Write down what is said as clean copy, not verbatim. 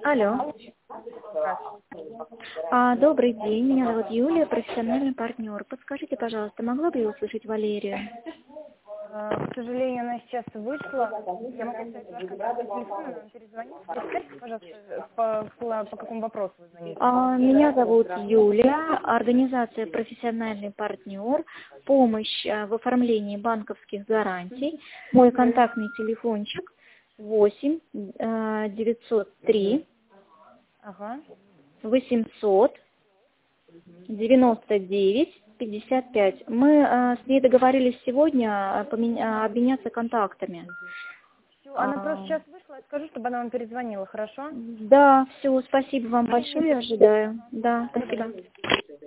Алло. Добрый день, меня зовут Юлия, профессиональный партнер. Подскажите, пожалуйста, могла бы я услышать Валерию? К сожалению, она сейчас вышла. Я могу оставить ваш контактный телефон, она вам перезвонит. Подскажите, пожалуйста, по какому вопросу вы звоните? Меня зовут Юлия, организация «Профессиональный партнер», помощь в оформлении банковских гарантий. Мой контактный телефончик 8 903 Ага. 800 99-55. Мы с ней договорились сегодня обменяться контактами. Все, она просто сейчас вышла, я скажу, чтобы она вам перезвонила, хорошо? Да, все, спасибо вам большое, ожидаю. Да, спасибо.